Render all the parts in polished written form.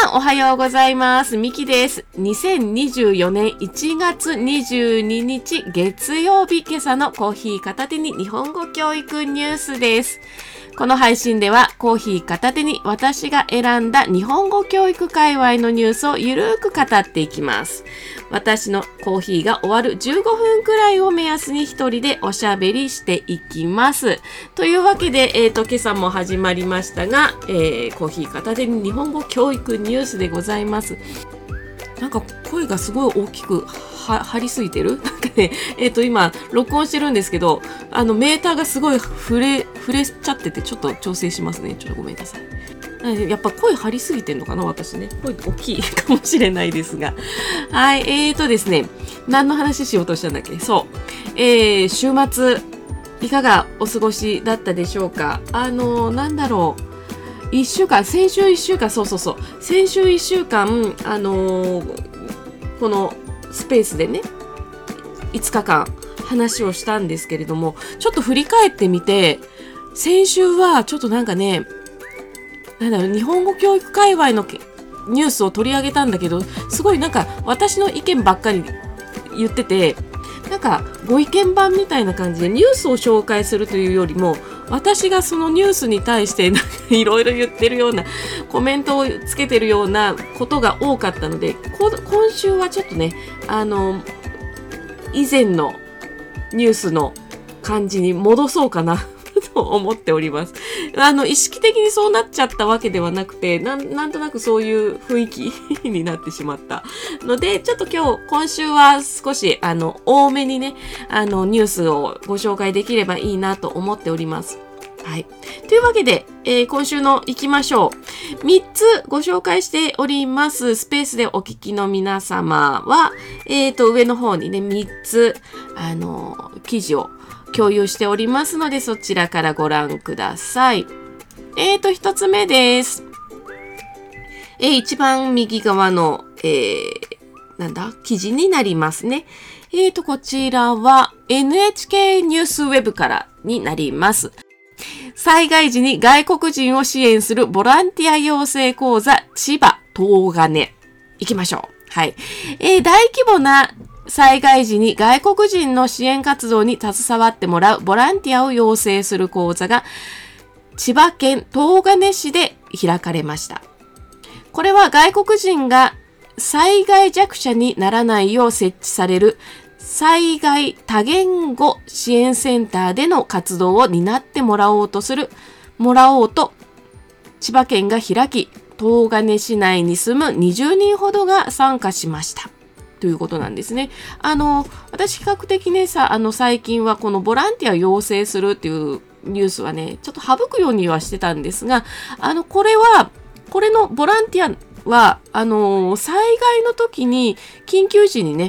さんおはようございます。みきです。2024年1月22日月曜日、今朝のコーヒー片手に日本語教育ニュースです。この配信ではコーヒー片手に私が選んだ日本語教育界隈のニュースをゆるーく語っていきます。私のコーヒーが終わる15分くらいを目安に一人でおしゃべりしていきます。というわけで、今朝も始まりましたが、コーヒー片手に日本語教育ニュースでございます。なんか声がすごい大きく張りすぎてるなんかね、今録音してるんですけど、メーターがすごい触れちゃってて、ちょっと調整しますね。ちょっとごめんなさい。やっぱ声張りすぎてんのかな、私ね。声大きいかもしれないですが。はい、ですね、何の話しようとしたんだっけ。そう。週末、いかがお過ごしだったでしょうか。なんだろう。先週1週間、先週1週間、このスペースでね、5日間話をしたんですけれども、ちょっと振り返ってみて、先週はちょっとなんかね、日本語教育界隈のニュースを取り上げたんだけど、すごいなんか私の意見ばっかり言ってて、なんかご意見番みたいな感じでニュースを紹介するというよりも、私がそのニュースに対していろいろ言ってるようなコメントをつけてるようなことが多かったので、今週はちょっとね、以前のニュースの感じに戻そうかなと思っております。意識的にそうなっちゃったわけではなくて、なんとなくそういう雰囲気になってしまったので、ちょっと今週は少し多めにね、ニュースをご紹介できればいいなと思っております。はい。というわけで、今週の行きましょう。3つご紹介しております。スペースでお聞きの皆様は、上の方にね、3つ、記事を共有しておりますので、そちらからご覧ください。1つ目です。一番右側の、記事になりますね。こちらは NHK ニュースウェブからになります。災害時に外国人を支援するボランティア養成講座千葉東金。行きましょう。はい。大規模な災害時に外国人の支援活動に携わってもらうボランティアを養成する講座が千葉県東金市で開かれました。これは外国人が災害弱者にならないよう設置される災害多言語支援センターでの活動を担ってもらおうと千葉県が開き、東金市内に住む20人ほどが参加しました。ということなんですね。私比較的ね、最近はこのボランティアを養成するっていうニュースはね、ちょっと省くようにはしてたんですが、これのボランティアは、災害の時に、緊急時にね、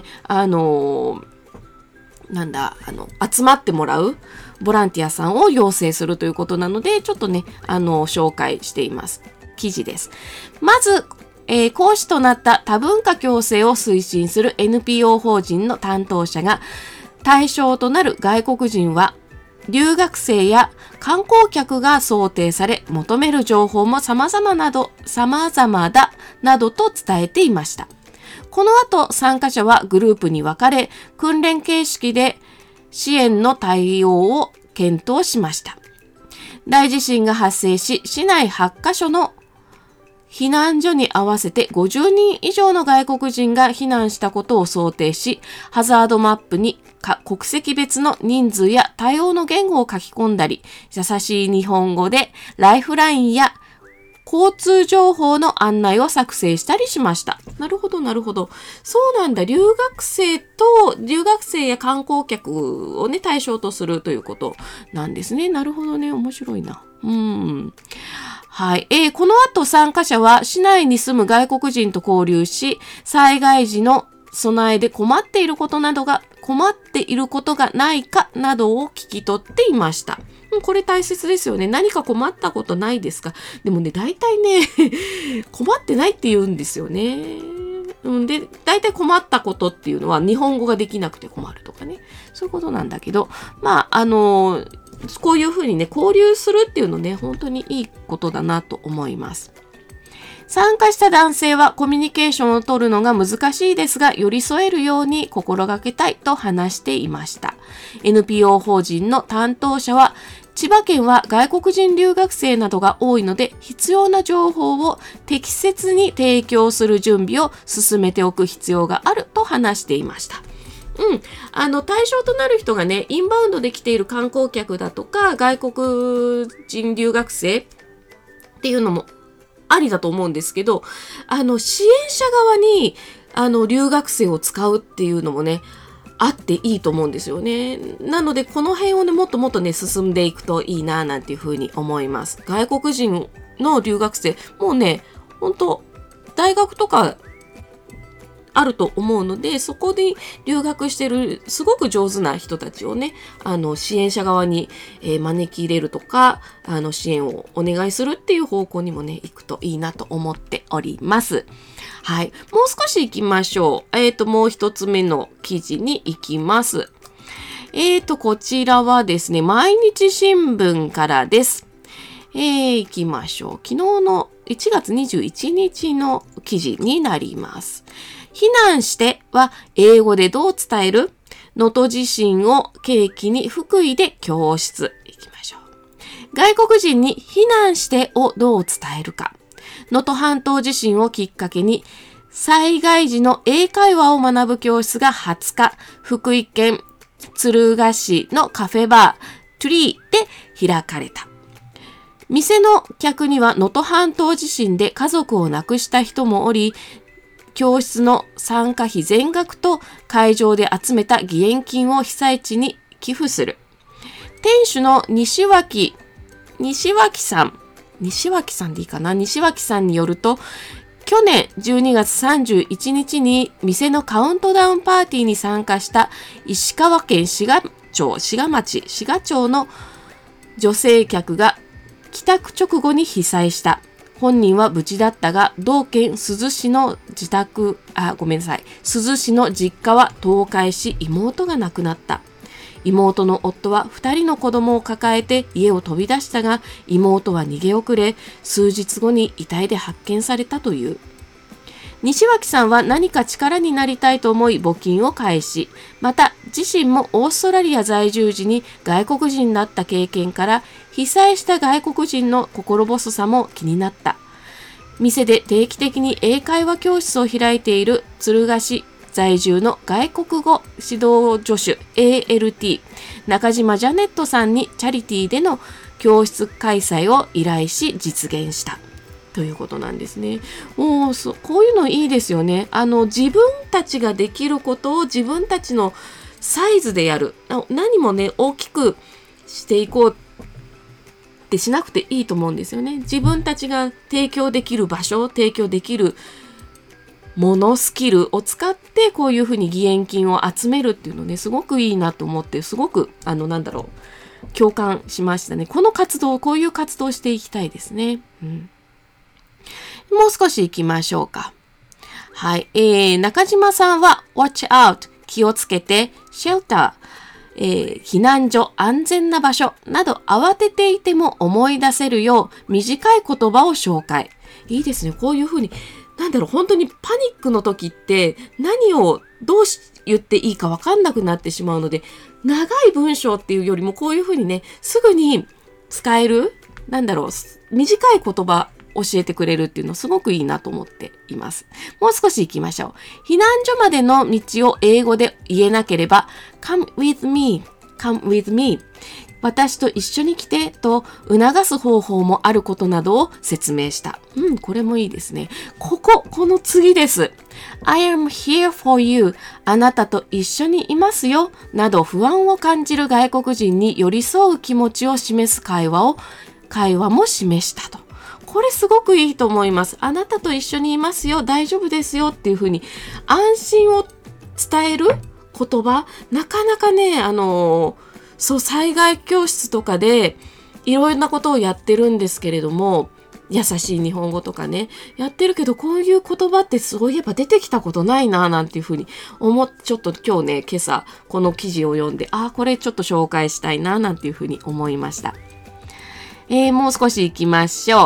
集まってもらうボランティアさんを養成するということなので、ちょっとね、紹介しています。記事です。まず、講師となった多文化共生を推進する NPO 法人の担当者が、対象となる外国人は、留学生や観光客が想定され、求める情報も様々だ、などと伝えていました。この後、参加者はグループに分かれ、訓練形式で支援の対応を検討しました。大地震が発生し、市内8カ所の避難所に合わせて50人以上の外国人が避難したことを想定し、ハザードマップに国籍別の人数や対応の言語を書き込んだり、優しい日本語でライフラインや交通情報の案内を作成したりしました。なるほど。そうなんだ。留学生や観光客をね、対象とするということなんですね。なるほどね。面白いな。はい。この後参加者は市内に住む外国人と交流し、災害時の備えで困っていることがないかなどを聞き取っていました。これ大切ですよね。何か困ったことないですか？でもね、大体ね、困ってないって言うんですよね。で、大体困ったことっていうのは日本語ができなくて困るとかね。そういうことなんだけど、こういうふうにね、交流するっていうのね、本当にいいことだなと思います。 参加した男性はコミュニケーションを取るのが難しいですが、寄り添えるように心がけたいと話していました。NPO 法人の担当者は、千葉県は外国人留学生などが多いので、必要な情報を適切に提供する準備を進めておく必要があると話していました。対象となる人がね、インバウンドで来ている観光客だとか、外国人留学生っていうのもありだと思うんですけど、支援者側に、留学生を使うっていうのもね、あっていいと思うんですよね。なので、この辺をね、もっともっとね、進んでいくといいな、なんていうふうに思います。外国人の留学生、もうね、本当大学とか、あると思うので、そこで留学してるすごく上手な人たちをね、支援者側に、招き入れるとか、支援をお願いするっていう方向にもね、行くといいなと思っております。はい。もう少し行きましょう。もう一つ目の記事に行きます。こちらはですね、毎日新聞からです。行きましょう。昨日の1月21日の記事になります。避難しては英語でどう伝える？能登地震を契機に福井で教室。行きましょう。外国人に避難してをどう伝えるか。能登半島地震をきっかけに災害時の英会話を学ぶ教室が20日、福井県敦賀市のカフェバートゥリーで開かれた。店の客には能登半島地震で家族を亡くした人もおり、教室の参加費全額と会場で集めた義援金を被災地に寄付する。店主の西脇さんでいいかな、西脇さんによると、去年12月31日に店のカウントダウンパーティーに参加した石川県滋賀町の女性客が帰宅直後に被災した。本人は無事だったが、同県珠洲市の実家は倒壊し、妹が亡くなった。妹の夫は2人の子供を抱えて家を飛び出したが、妹は逃げ遅れ、数日後に遺体で発見されたという。西脇さんは何か力になりたいと思い募金を返し、また自身もオーストラリア在住時に外国人だった経験から被災した外国人の心細さも気になった。店で定期的に英会話教室を開いている敦賀市在住の外国語指導助手 ALT 中島ジャネットさんにチャリティーでの教室開催を依頼し実現したということなんですね。こういうのいいですよね。自分たちができることを自分たちのサイズでやる。何もね、大きくしていこうってしなくていいと思うんですよね。自分たちが提供できる場所、提供できるもの、スキルを使ってこういうふうに義援金を集めるっていうのね、すごくいいなと思って、すごく共感しましたね。こういう活動をしていきたいですね。もう少し行きましょうか。はい。中島さんは watch out 気をつけて shelter、避難所、安全な場所など慌てていても思い出せるよう短い言葉を紹介。いいですね。こういうふうに本当にパニックの時って何をどう言っていいか分かんなくなってしまうので、長い文章っていうよりもこういうふうにね、すぐに使える短い言葉教えてくれるっていうのすごくいいなと思っています。もう少し行きましょう。避難所までの道を英語で言えなければ Come with me, come with me 私と一緒に来てと促す方法もあることなどを説明した。これもいいですね。この次です。I am here for you あなたと一緒にいますよなど不安を感じる外国人に寄り添う気持ちを示す会話も示したと。これすごくいいと思います。あなたと一緒にいますよ、大丈夫ですよっていうふうに安心を伝える言葉、なかなかね、災害教室とかでいろいろなことをやってるんですけれども、優しい日本語とかね、やってるけど、こういう言葉ってそういえば出てきたことないな、なんていうふうにちょっと今日ね、今朝この記事を読んで、これちょっと紹介したいな、なんていうふうに思いました。もう少し行きましょう。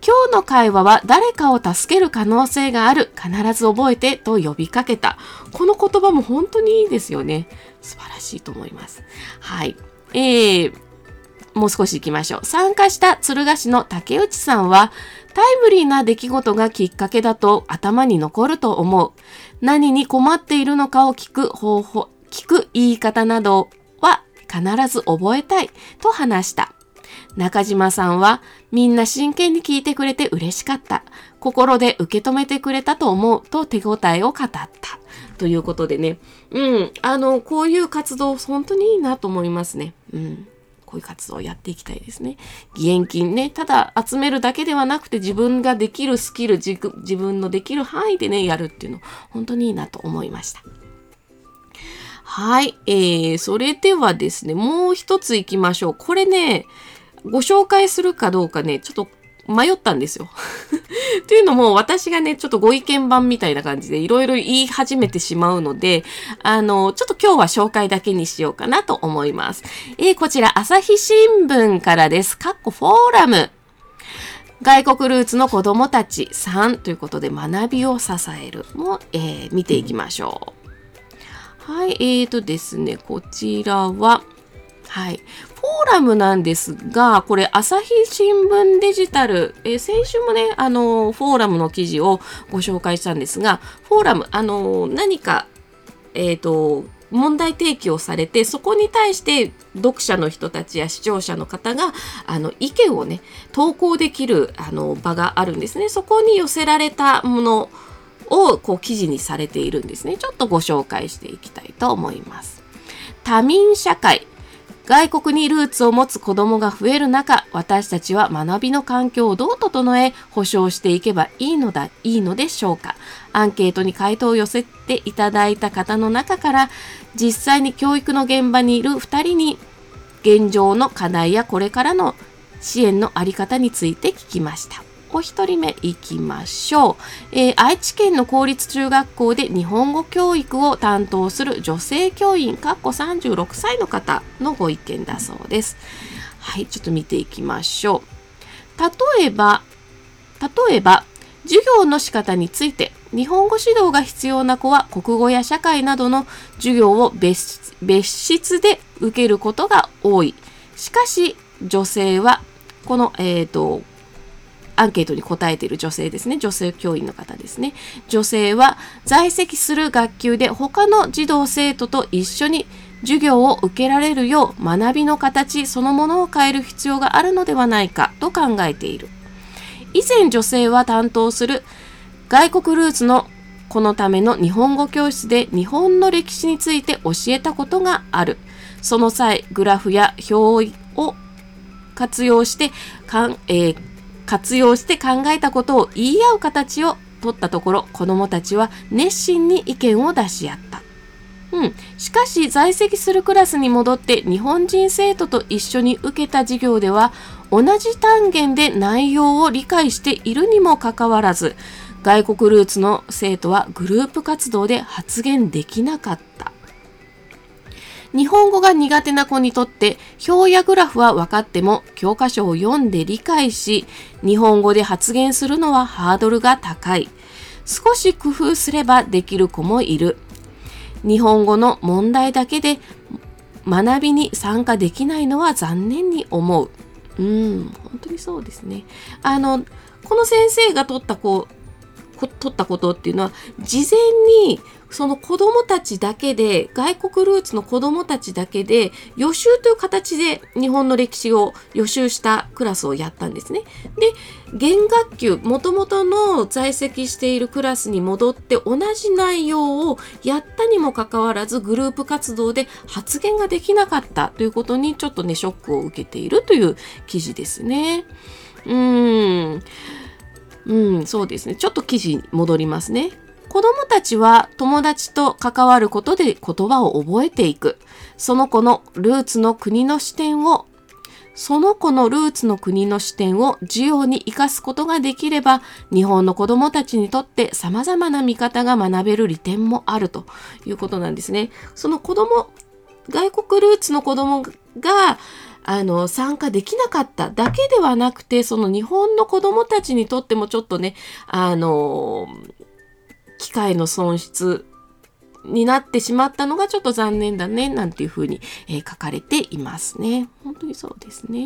今日の会話は誰かを助ける可能性がある。必ず覚えてと呼びかけた。この言葉も本当にいいですよね。素晴らしいと思います。はい。もう少し行きましょう。参加した敦賀市の竹内さんは、タイムリーな出来事がきっかけだと頭に残ると思う。何に困っているのかを聞く言い方などは必ず覚えたいと話した。中島さんは、みんな真剣に聞いてくれて嬉しかった。心で受け止めてくれたと思うと手応えを語った。ということでね。こういう活動本当にいいなと思いますね。こういう活動をやっていきたいですね。義援金ね、ただ集めるだけではなくて自分ができるスキル、自分のできる範囲でね、やるっていうの、本当にいいなと思いました。はい。それではですね、もう一つ行きましょう。これね、ご紹介するかどうかね、ちょっと迷ったんですよ。というのも、私がね、ちょっとご意見番みたいな感じでいろいろ言い始めてしまうので、ちょっと今日は紹介だけにしようかなと思います。こちら、朝日新聞からです。フォーラム。外国ルーツの子供たち3ということで、学びを支えるも、見ていきましょう。はい、ですね、こちらは、はい。フォーラムなんですが、これ、朝日新聞デジタル、先週もね、フォーラムの記事をご紹介したんですが、フォーラム、何か、問題提起をされて、そこに対して読者の人たちや視聴者の方が、意見をね、投稿できる、場があるんですね。そこに寄せられたものを、記事にされているんですね。ちょっとご紹介していきたいと思います。多民社会。外国にルーツを持つ子供が増える中、私たちは学びの環境をどう整え、保障していけばいいのでしょうか。アンケートに回答を寄せていただいた方の中から、実際に教育の現場にいる2人に、現状の課題やこれからの支援のあり方について聞きました。お一人目いきましょう。愛知県の公立中学校で日本語教育を担当する女性教員36歳の方のご意見だそうです。はい、ちょっと見ていきましょう。例えば、授業の仕方について、日本語指導が必要な子は国語や社会などの授業を別室で受けることが多い。しかし、女性は、この、アンケートに答えている女性ですね。女性教員の方ですね。女性は在籍する学級で他の児童生徒と一緒に授業を受けられるよう学びの形そのものを変える必要があるのではないかと考えている。以前女性は担当する外国ルーツの子のための日本語教室で日本の歴史について教えたことがある。その際、グラフや表を活用して考えたことを言い合う形を取ったところ、子どもたちは熱心に意見を出し合った。しかし在籍するクラスに戻って日本人生徒と一緒に受けた授業では同じ単元で内容を理解しているにもかかわらず、外国ルーツの生徒はグループ活動で発言できなかった。日本語が苦手な子にとって表やグラフは分かっても教科書を読んで理解し、日本語で発言するのはハードルが高い。少し工夫すればできる子もいる。日本語の問題だけで学びに参加できないのは残念に思う。本当にそうですね。この先生が取ったことっていうのは、事前にその子供たちだけで、外国ルーツの子供たちだけで予習という形で日本の歴史を予習したクラスをやったんですね。で、現学級、元々の在籍しているクラスに戻って同じ内容をやったにもかかわらず、グループ活動で発言ができなかったということにちょっとね、ショックを受けているという記事ですね。そうですね。ちょっと記事に戻りますね。子供たちは友達と関わることで言葉を覚えていく。その子のルーツの国の視点を授業に生かすことができれば、日本の子供たちにとって様々な見方が学べる利点もあるということなんですね。その外国ルーツの子供が参加できなかっただけではなくて、その日本の子どもたちにとってもちょっとね、機会の損失になってしまったのがちょっと残念だね、なんていうふうに、書かれていますね。本当にそうですね。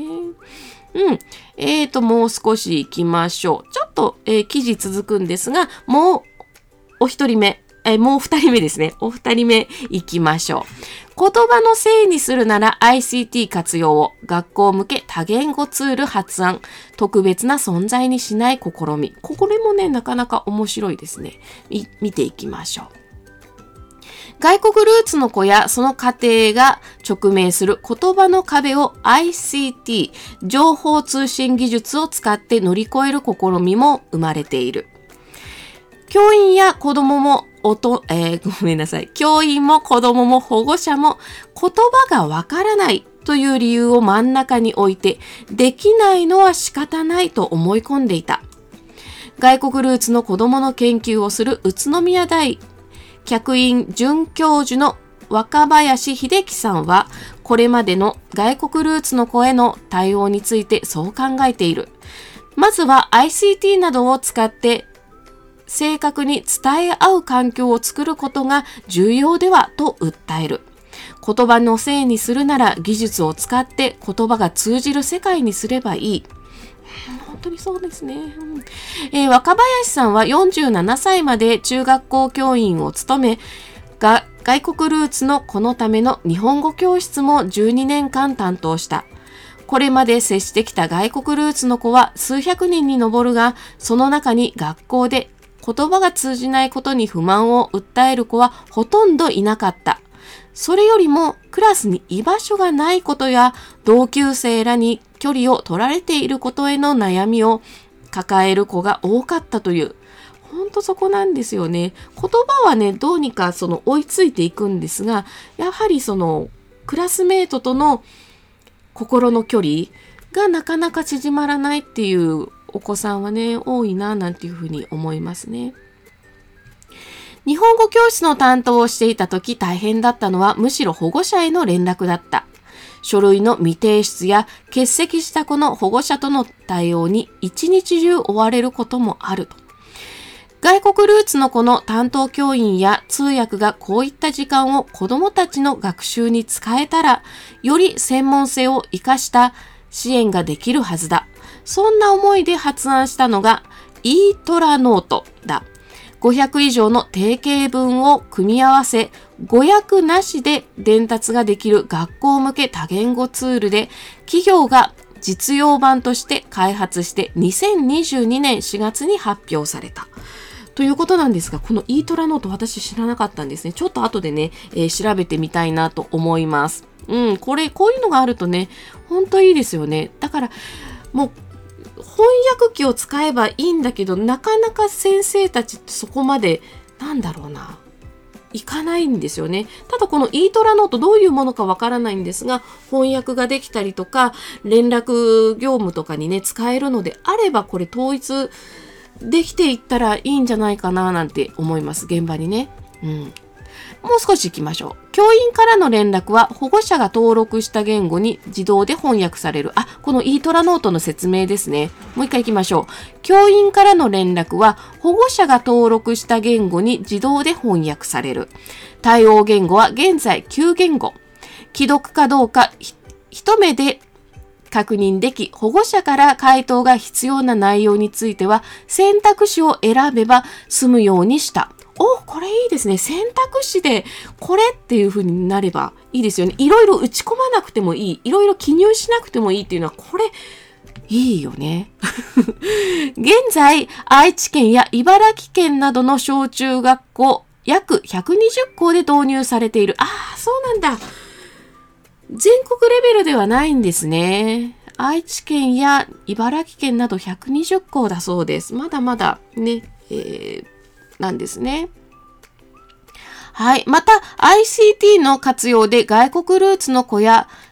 もう少し行きましょう。ちょっと、記事続くんですが、もうお一人目、もう二人目ですね。お二人目行きましょう。言葉のせいにするなら ICT 活用を学校向け多言語ツール発案。特別な存在にしない試み。これもね、なかなか面白いですね。見ていきましょう。外国ルーツの子やその家庭が直面する言葉の壁を ICT、情報通信技術を使って乗り越える試みも生まれている。教員や子供も教員も子供も保護者も言葉がわからないという理由を真ん中に置いて、できないのは仕方ないと思い込んでいた。外国ルーツの子供の研究をする宇都宮大客員准教授の若林秀樹さんは、これまでの外国ルーツの子への対応についてそう考えている。まずは ICT などを使って正確に伝え合う環境を作ることが重要ではと訴える。言葉のせいにするなら技術を使って言葉が通じる世界にすればいい。本当にそうですね。若林さんは47歳まで中学校教員を務め、外国ルーツの子のための日本語教室も12年間担当した。これまで接してきた外国ルーツの子は数百人に上るが、その中に学校で言葉が通じないことに不満を訴える子はほとんどいなかった。それよりもクラスに居場所がないことや同級生らに距離を取られていることへの悩みを抱える子が多かったという。ほんとそこなんですよね。言葉はね、どうにか追いついていくんですが、やはりクラスメートとの心の距離がなかなか縮まらないっていうお子さんはね、多いななんていうふうに思いますね。日本語教室の担当をしていた時大変だったのはむしろ保護者への連絡だった。書類の未提出や欠席した子の保護者との対応に一日中追われることもあると。外国ルーツの子の担当教員や通訳がこういった時間を子どもたちの学習に使えたら、より専門性を生かした支援ができるはずだ。そんな思いで発案したのが e トラノートだ。500以上の定型文を組み合わせ、語訳なしで伝達ができる学校向け多言語ツールで、企業が実用版として開発して2022年4月に発表された。ということなんですが、この e トラノート私知らなかったんですね。ちょっと後でね、調べてみたいなと思います。こういうのがあるとね、ほんといいですよね。だから、もう、翻訳機を使えばいいんだけど、なかなか先生たちってそこまで、いかないんですよね。ただこの e トラノートどういうものかわからないんですが、翻訳ができたりとか、連絡業務とかにね、使えるのであれば、これ統一できていったらいいんじゃないかななんて思います。現場にね。もう少し行きましょう。教員からの連絡は保護者が登録した言語に自動で翻訳される。この e トラノートの説明ですね。もう一回行きましょう。教員からの連絡は保護者が登録した言語に自動で翻訳される。対応言語は現在9言語。既読かどうか一目で確認でき、保護者から回答が必要な内容については選択肢を選べば済むようにした。これいいですね。選択肢でこれっていう風になればいいですよね。いろいろ打ち込まなくてもいい。いろいろ記入しなくてもいいっていうのはこれいいよね。現在、愛知県や茨城県などの小中学校約120校で導入されている。そうなんだ。全国レベルではないんですね。愛知県や茨城県など120校だそうです。まだまだね、なんですね。はい。また、ICT の活用で外国ルーツの子や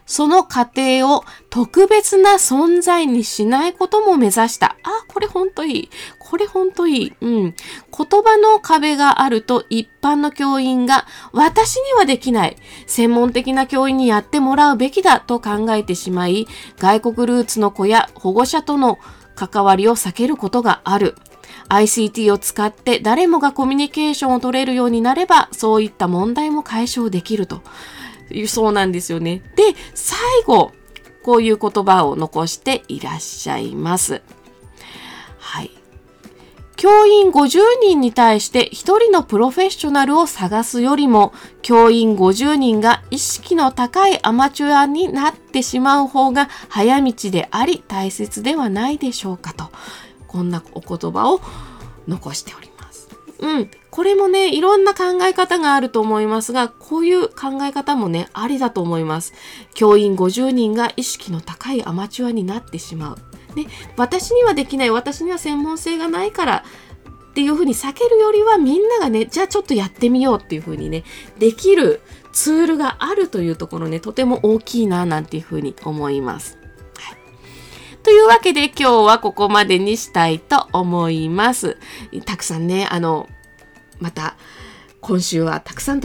その過程を特別な存在にしないことも目指した。これほんといい。これほんといい。言葉の壁があると一般の教員が私にはできない。専門的な教員にやってもらうべきだと考えてしまい、外国ルーツの子や保護者との関わりを避けることがある。ICT を使って誰もがコミュニケーションを取れるようになれば、そういった問題も解消できると。そうなんですよね。で、最後、こういう言葉を残していらっしゃいます。はい。教員50人に対して1人のプロフェッショナルを探すよりも、教員50人が意識の高いアマチュアになってしまう方が早道であり大切ではないでしょうかと。こんなお言葉を残しております。これもね、いろんな考え方があると思いますが、こういう考え方もね、ありだと思います。教員50人が意識の高いアマチュアになってしまう。ね、私にはできない、私には専門性がないからっていうふうに避けるよりは、みんながね、じゃあちょっとやってみようっていうふうにね、できるツールがあるというところね、とても大きいななんていうふうに思います。というわけで今日はここまでにしたいと思います。たくさんね、また今週はたくさん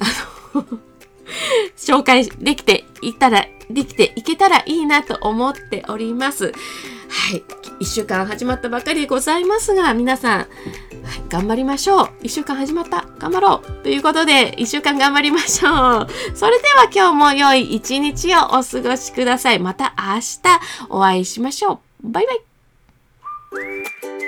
紹介できていけたらいいなと思っております。はい。1週間始まったばかりでございますが、皆さん、頑張りましょう。1週間始まった。頑張ろう。ということで、1週間頑張りましょう。それでは今日も良い一日をお過ごしください。また明日お会いしましょう。バイバイ。